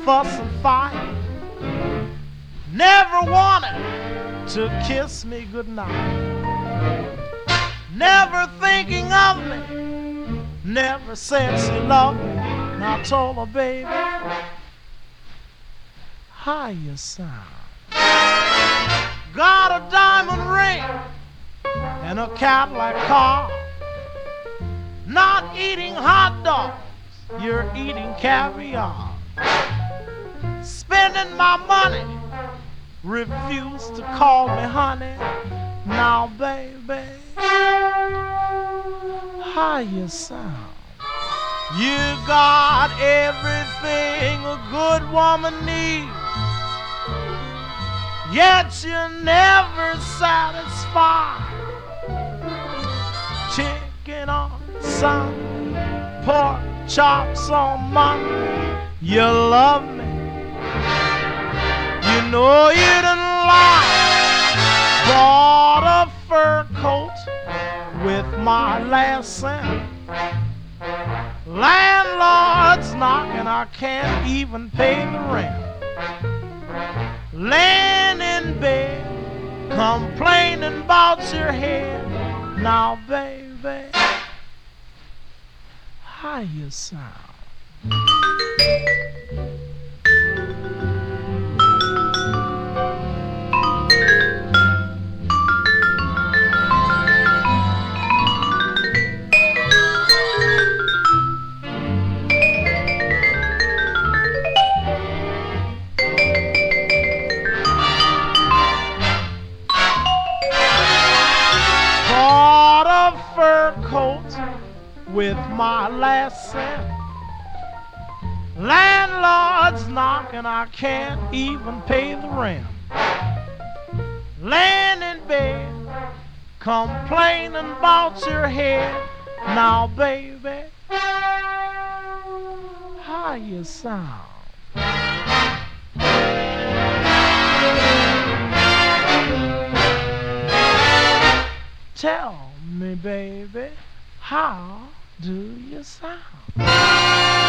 fuss and fight. Never wanted to kiss me goodnight. Never thinking of me. Never said she loved me. And I told her, baby, how you sound? Got a diamond ring and a Cadillac car. Not eating hot dogs, you're eating caviar. Spending my money, refuse to call me honey. Now, baby, how you sound? You got everything a good woman needs, yet you're never satisfied. Chicken on Sunday, pork chops on Monday. You love me, you know you didn't lie. Bought a fur coat with my last cent. Landlord's knocking, I can't even pay the rent. Laying in bed, complaining about your head. Now, baby, how you sound? Coat with my last cent. Landlord's knocking, I can't even pay the rent. Laying in bed, complaining about your head. Now, baby, how you sound? Tell me, baby, how do you sound?